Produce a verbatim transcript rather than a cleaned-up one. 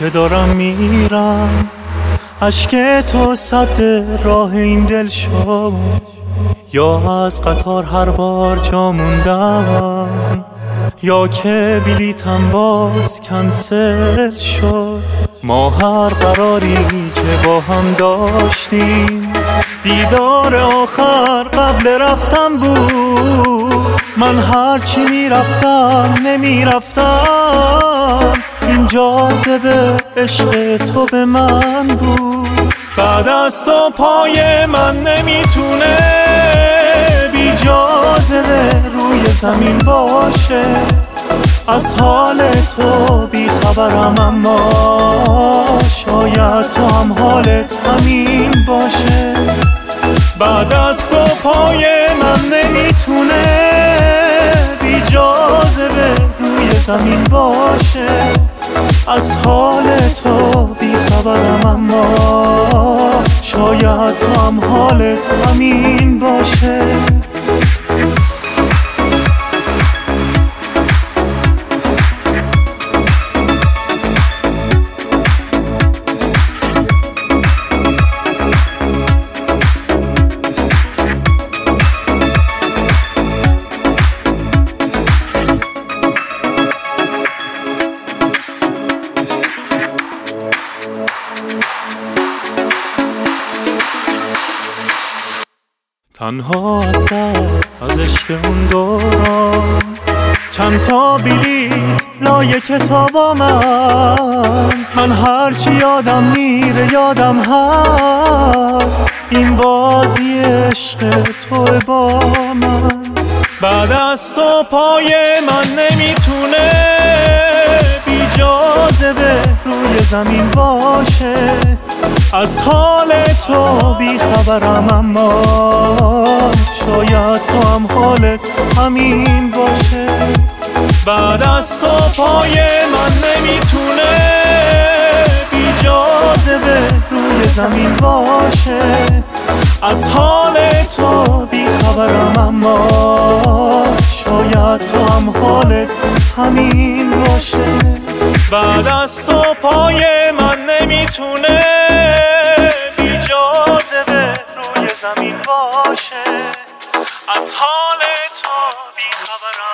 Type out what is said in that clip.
که دارم میرم، اشک تو سد راه این دل شد، یا از قطار هر بار جا موندم، یا که بلیتم باز کنسل شد. ما هر قراری که با هم داشتیم دیدار آخر قبل رفتم بود. من هرچی میرفتم نمیرفتم، این جاذبه عشق تو به من بود. بعد از تو پای من نمیتونه بی جاذبه روی زمین باشه. از حال تو بی خبرم، اما شاید تو هم حالت همین باشه. بعد از تو پای من نمیتونه بی جاذبه روی زمین باشه. از حال تو بی خبرم، اما شاید تو هم حالت همین باشه. تنها اثر از عشق اون دوران، چند تا بلیت لای کتابا من. من هرچی یادم میره یادم هست، این بازی عشق تو با من. بعد از تو پای من نمیتونه بی جاذبه روی زمین باشه. از حال تو بی خبرم، اما شاید تو هم حالت همین باشه. بعد از تو پای من نمیتونه بی جاذبه روی زمین باشه. از حال تو بی خبرم، اما شاید تو هم حالت همین باشه. بعد از تو پای من نمیتونه بی جاذبه روی زمین باشه. از حال تو بی خبرم.